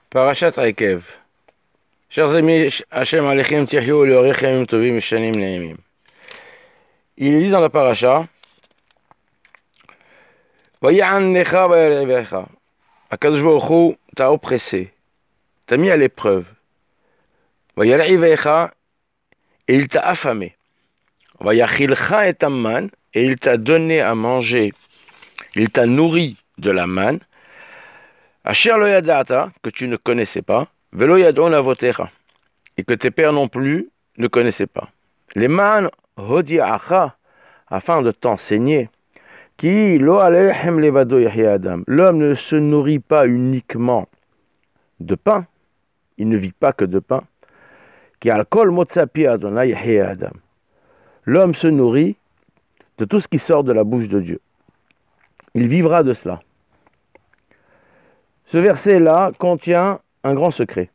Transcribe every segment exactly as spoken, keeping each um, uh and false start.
Parashat Rekev. Chers amis, Hachem Alechem Tirhiou Leorechem Tovim Mishanim Neemim. Il est dit dans la paracha, Vayan Necha Vayarevecha. Akadosh Baruch Hu t'a oppressé, t'a mis à l'épreuve. Vayarevecha, et il t'a affamé. Vayachilcha et amman, et il t'a donné à manger. Il t'a nourri de la manne. Asher lo yadata, que tu ne connaissais pas, velo yadon avotecha, et que tes pères non plus ne connaissaient pas. Les man hodiacha, afin de t'enseigner, qui lo alechem levado yahya adam. L'homme ne se nourrit pas uniquement de pain, il ne vit pas que de pain. Qui al kol motzapi adonai yahya adam. L'homme se nourrit de tout ce qui sort de la bouche de Dieu. Il vivra de cela. Ce verset-là contient un grand secret.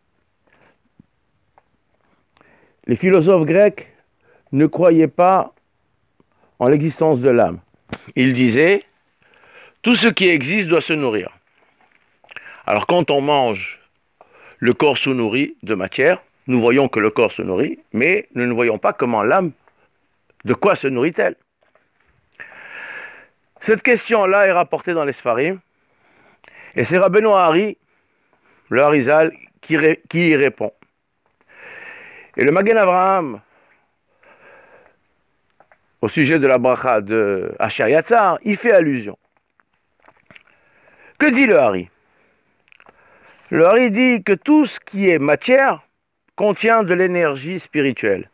Les philosophes grecs ne croyaient pas en l'existence de l'âme. Ils disaient, tout ce qui existe doit se nourrir. Alors quand on mange, le corps se nourrit de matière, nous voyons que le corps se nourrit, mais nous ne voyons pas comment l'âme, de quoi se nourrit-elle. Cette question-là est rapportée dans les Sfarim, et c'est Rabbeinu Hari, le Harizal, qui, ré, qui y répond. Et le Magen Avraham, au sujet de la bracha de Asher Yatzar, il fait allusion. Que dit le Hari? Le Hari dit que tout ce qui est matière contient de l'énergie spirituelle.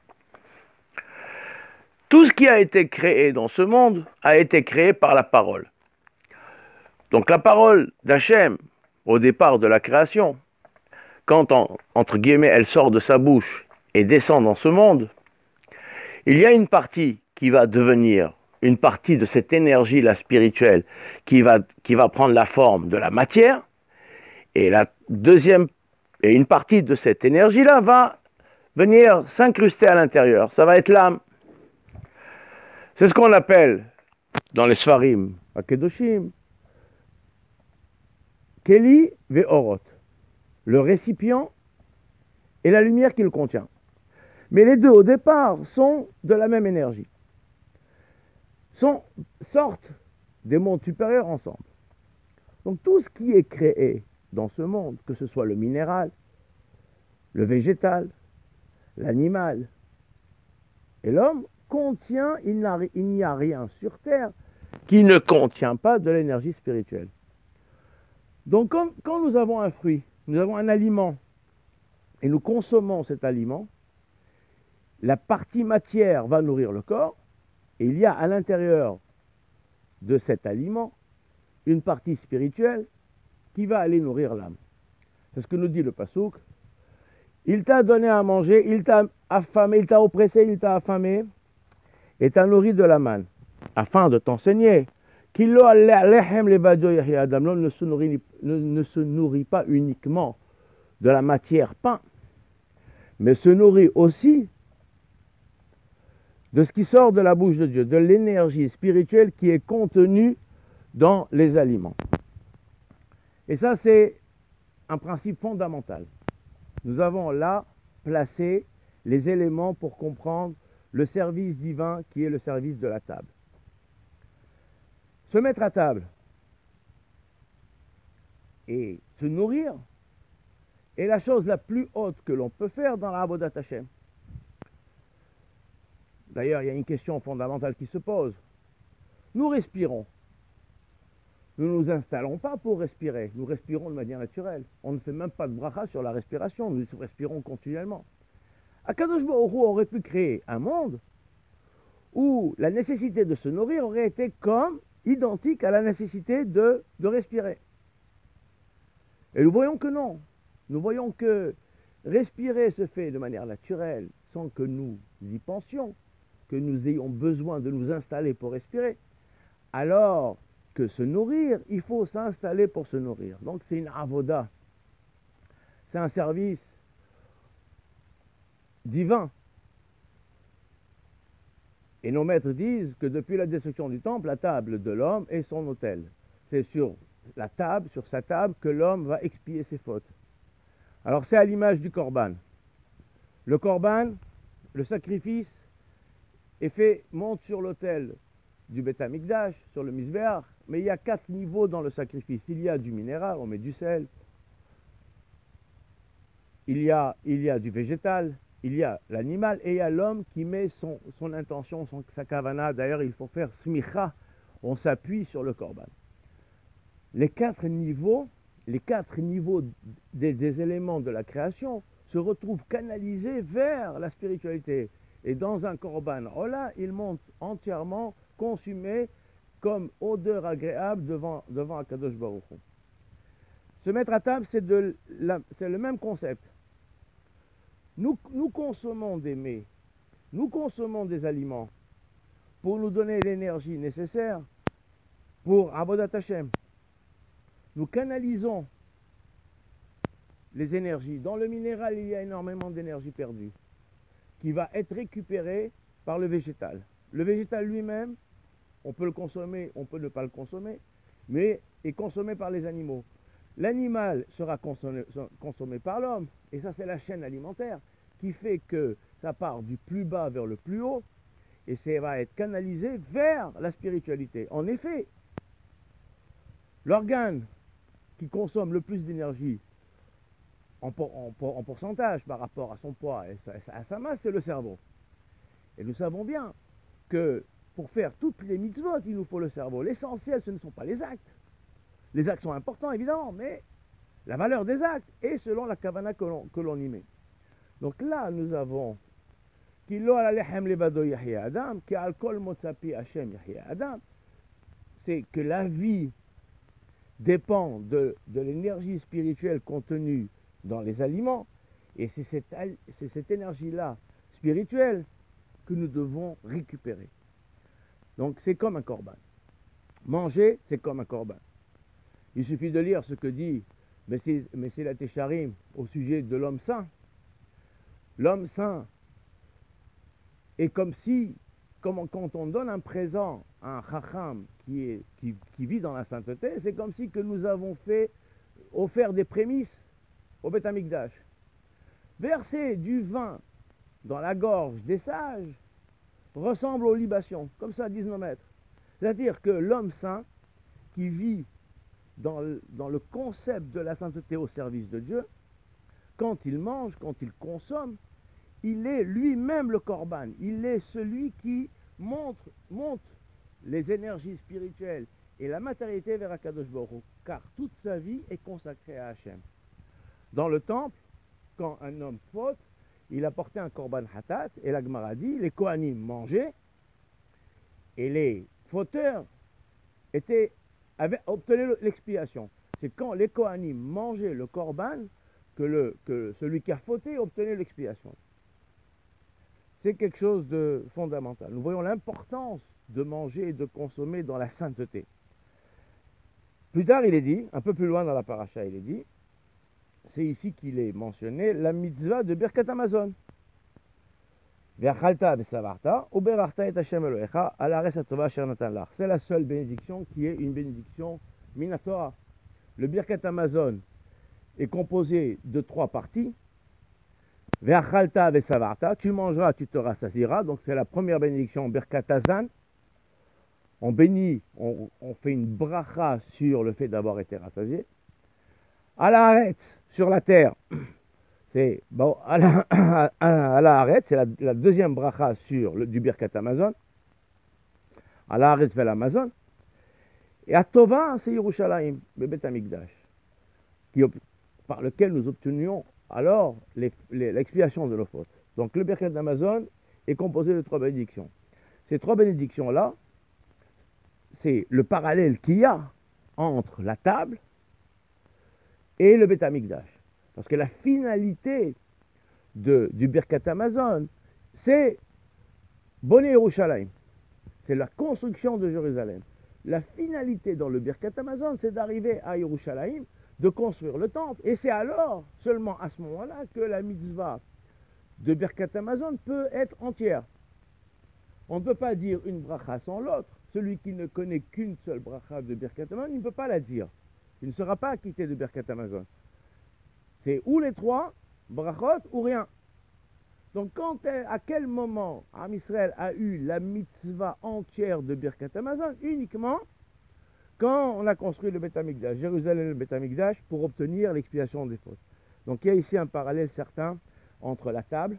Tout ce qui a été créé dans ce monde a été créé par la parole. Donc la parole d'Hachem, au départ de la création, quand, en, entre guillemets, elle sort de sa bouche et descend dans ce monde, il y a une partie qui va devenir, une partie de cette énergie-là spirituelle, qui va, qui va prendre la forme de la matière, et la deuxième, et une partie de cette énergie-là va venir s'incruster à l'intérieur. Ça va être l'âme. C'est ce qu'on appelle, dans les Sfarim, à Kedoshim, Keli ve'orot, le récipient et la lumière qu'il contient. Mais les deux, au départ, sont de la même énergie. Sont, sortent des mondes supérieurs ensemble. Donc tout ce qui est créé dans ce monde, que ce soit le minéral, le végétal, l'animal et l'homme, contient, il n'y a rien sur Terre qui ne contient pas de l'énergie spirituelle. Donc quand, quand nous avons un fruit, nous avons un aliment, et nous consommons cet aliment, la partie matière va nourrir le corps, et il y a à l'intérieur de cet aliment une partie spirituelle qui va aller nourrir l'âme. C'est ce que nous dit le Passouk. Il t'a donné à manger, il t'a affamé, il t'a oppressé, il t'a affamé, et t'a nourri de la manne, afin de t'enseigner qu'il ne se nourrit, ne, ne se nourrit pas uniquement de la matière pain, mais se nourrit aussi de ce qui sort de la bouche de Dieu, de l'énergie spirituelle qui est contenue dans les aliments. Et ça, c'est un principe fondamental. Nous avons là placé les éléments pour comprendre le service divin qui est le service de la table. Se mettre à table et se nourrir est la chose la plus haute que l'on peut faire dans la Avodat Hashem. D'ailleurs, il y a une question fondamentale qui se pose. Nous respirons. Nous ne nous installons pas pour respirer. Nous respirons de manière naturelle. On ne fait même pas de bracha sur la respiration. Nous respirons continuellement. Akadosh Baruch Hu aurait pu créer un monde où la nécessité de se nourrir aurait été comme identique à la nécessité de, de respirer. Et nous voyons que non. Nous voyons que respirer se fait de manière naturelle sans que nous y pensions, que nous ayons besoin de nous installer pour respirer, alors que se nourrir, il faut s'installer pour se nourrir. Donc c'est une avoda, c'est un service divin. Et nos maîtres disent que depuis la destruction du temple, la table de l'homme est son autel. C'est sur la table, sur sa table, que l'homme va expier ses fautes. Alors c'est à l'image du korban. Le korban, le sacrifice, est fait, monte sur l'autel du Beth Amikdash, sur le Mizbeach, mais il y a quatre niveaux dans le sacrifice. Il y a du minéral, on met du sel. Il y a, il y a du végétal, il y a l'animal, et il y a l'homme qui met son, son intention, son, sa kavana. D'ailleurs, il faut faire smicha, on s'appuie sur le korban. Les quatre niveaux, les quatre niveaux des, des éléments de la création se retrouvent canalisés vers la spiritualité. Et dans un korban ola, il monte entièrement consumé comme odeur agréable devant, devant Akadosh Baruch Hu. Se mettre à table, c'est, de la, c'est le même concept. Nous, nous consommons des mets, nous consommons des aliments pour nous donner l'énergie nécessaire pour Avodat Hashem. Nous canalisons les énergies. Dans le minéral, il y a énormément d'énergie perdue qui va être récupérée par le végétal. Le végétal lui-même, on peut le consommer, on peut ne pas le consommer, mais est consommé par les animaux. L'animal sera consommé, consommé par l'homme, et ça c'est la chaîne alimentaire qui fait que ça part du plus bas vers le plus haut, et ça va être canalisé vers la spiritualité. En effet, l'organe qui consomme le plus d'énergie en, en, en pourcentage par rapport à son poids et sa, à sa masse, c'est le cerveau. Et nous savons bien que pour faire toutes les mitzvot, il nous faut le cerveau. L'essentiel, ce ne sont pas les actes. Les actes sont importants, évidemment, mais la valeur des actes est selon la kavana que l'on, que l'on y met. Donc là, nous avons Kilo ala lechem levado yahya adam, ki al kol motzapi Hashem yahya adam. C'est que la vie dépend de, de l'énergie spirituelle contenue dans les aliments, et c'est cette, c'est cette énergie-là spirituelle que nous devons récupérer. Donc c'est comme un korban. Manger, c'est comme un korban. Il suffit de lire ce que dit Messilat Yesharim au sujet de l'homme saint. L'homme saint est comme si, comme quand on donne un présent à un chacham qui, est, qui, qui vit dans la sainteté, c'est comme si que nous avons fait, offert des prémices au Beth Amikdash. Verser du vin dans la gorge des sages ressemble aux libations, comme ça disent nos maîtres. C'est-à-dire que l'homme saint qui vit dans le, dans le concept de la sainteté au service de Dieu, quand il mange, quand il consomme, il est lui-même le korban. Il est celui qui montre, monte les énergies spirituelles et la matérialité vers Akadosh Baruch Hu, car toute sa vie est consacrée à Hachem. Dans le temple, quand un homme faute, il apportait un korban hatat, et la Gemara dit, les Kohanim mangeaient, et les fauteurs étaient, avaient obtenu l'expiation. C'est quand les Kohanim mangeaient le korban que, le, que celui qui a fauté obtenait l'expiation. C'est quelque chose de fondamental. Nous voyons l'importance de manger et de consommer dans la sainteté. Plus tard, il est dit, un peu plus loin dans la paracha, il est dit, c'est ici qu'il est mentionné, la mitzvah de Birkat Hamazon. Ve'achalta ve'savarta, uberachta et Hashem Elohecha, al haaretz hatova asher natan lach. C'est la seule bénédiction qui est une bénédiction minatora. Le Birkat Hamazon est composé de trois parties. Ve'achalta ve'savarta, tu mangeras, tu te rassasieras. Donc c'est la première bénédiction, Birkat Hazan. On bénit, on, on fait une bracha sur le fait d'avoir été rassasié. Al haaretz, sur la terre, c'est bon, à la, à, à la Haaretz, c'est la, la deuxième bracha sur le, du Birkat Hamazon. À la Haaretz vers l'Amazon. Et à Tova, c'est Yerushalayim, le Beth Amikdash, qui, par lequel nous obtenions alors les, les, l'expiation de nos fautes. Donc le Birkat Hamazon est composé de trois bénédictions. Ces trois bénédictions-là, c'est le parallèle qu'il y a entre la table et le Beth Amikdash. Parce que la finalité de, du Birkat Hamazon, c'est Boné Yerushalayim. C'est la construction de Jérusalem. La finalité dans le Birkat Hamazon, c'est d'arriver à Yerushalayim, de construire le temple. Et c'est alors, seulement à ce moment-là, que la mitzvah de Birkat Hamazon peut être entière. On ne peut pas dire une bracha sans l'autre. Celui qui ne connaît qu'une seule bracha de Birkat Hamazon, il ne peut pas la dire. Il ne sera pas acquitté de Birkat Hamazon. C'est ou les trois, brachot ou rien. Donc quand, à quel moment Am Israël a eu la mitzvah entière de Birkat Hamazon? Uniquement quand on a construit le Beth Amikdash, Jérusalem le Beth Amikdash, pour obtenir l'expiation des fautes. Donc il y a ici un parallèle certain entre la table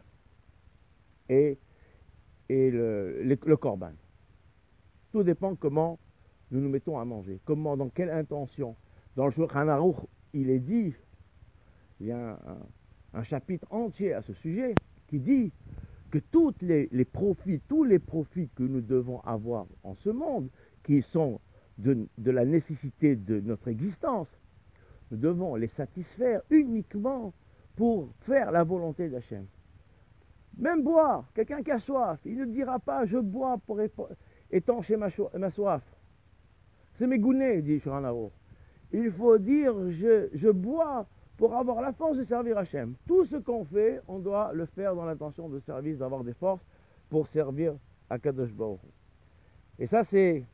et, et le, le, le korban. Tout dépend comment nous nous mettons à manger, comment, dans quelle intention. Dans le Shulchan Aruch, il est dit, il y a un, un, un chapitre entier à ce sujet qui dit que tous les, les profits, tous les profits que nous devons avoir en ce monde, qui sont de, de la nécessité de notre existence, nous devons les satisfaire uniquement pour faire la volonté d'Hachem. Même boire, quelqu'un qui a soif, il ne dira pas je bois pour étancher ma, ma soif. C'est mégouné, dit Shulchan Aruch. Il faut dire je, je bois pour avoir la force de servir Hachem. Tout ce qu'on fait, on doit le faire dans l'intention de service, d'avoir des forces pour servir à Kadosh Baruch Hu. Et ça, c'est,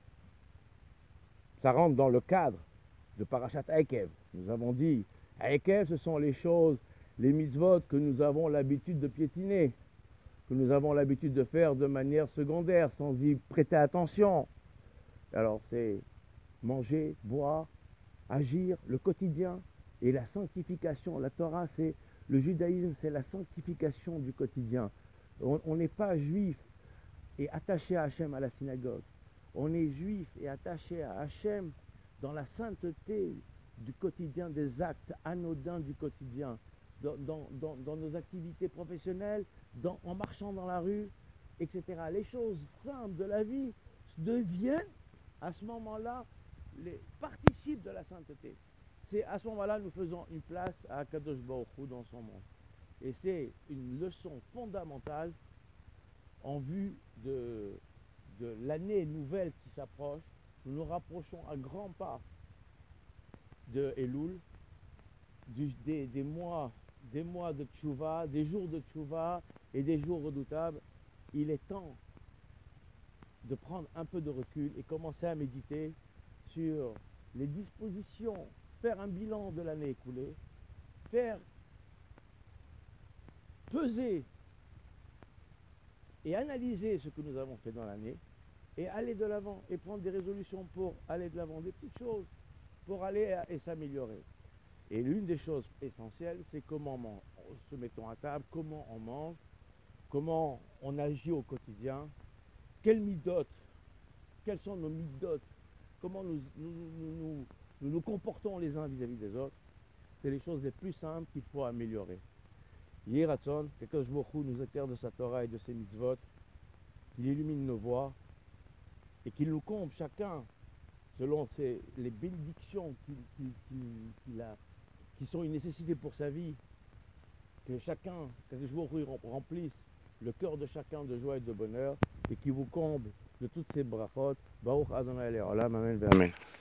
ça rentre dans le cadre de Parashat Akev. Nous avons dit, Akev, ce sont les choses, les mitzvot que nous avons l'habitude de piétiner, que nous avons l'habitude de faire de manière secondaire, sans y prêter attention. Alors, c'est manger, boire, agir, le quotidien. Et la sanctification, la Torah, c'est le judaïsme, c'est la sanctification du quotidien. On n'est pas juif et attaché à Hachem à la synagogue. On est juif et attaché à Hachem dans la sainteté du quotidien, des actes anodins du quotidien, dans, dans, dans, dans nos activités professionnelles, dans, en marchant dans la rue, et cetera. Les choses simples de la vie deviennent, à ce moment-là, les participes de la sainteté. C'est à ce moment-là nous faisons une place à Kadosh Baruch Hu dans son monde. Et c'est une leçon fondamentale en vue de, de l'année nouvelle qui s'approche. Nous nous rapprochons à grands pas de Elul, du, des, des, mois, des mois de Tchouva, des jours de Tchouva et des jours redoutables. Il est temps de prendre un peu de recul et commencer à méditer sur les dispositions, faire un bilan de l'année écoulée, faire peser et analyser ce que nous avons fait dans l'année et aller de l'avant et prendre des résolutions pour aller de l'avant, des petites choses pour aller et s'améliorer. Et l'une des choses essentielles, c'est comment on se mettons à table, comment on mange, comment on agit au quotidien, quelles midotes, quelles sont nos midotes, comment nous nous, nous, nous, nous, nous comportons les uns vis-à-vis des autres. C'est les choses les plus simples qu'il faut améliorer. Yeh Ratzon, que Kadosh Baruch Hu nous éclaire de sa Torah et de ses mitzvot, qu'il illumine nos voies et qu'il nous comble chacun selon ses, les bénédictions qu'il, qu'il, qu'il, qu'il a, qui sont une nécessité pour sa vie, que chacun, que Kadosh Baruch Hu remplisse le cœur de chacun de joie et de bonheur et qu'il vous comble de toutes ces brachot. Baruch Adonai Le'olam, Amen, Amen.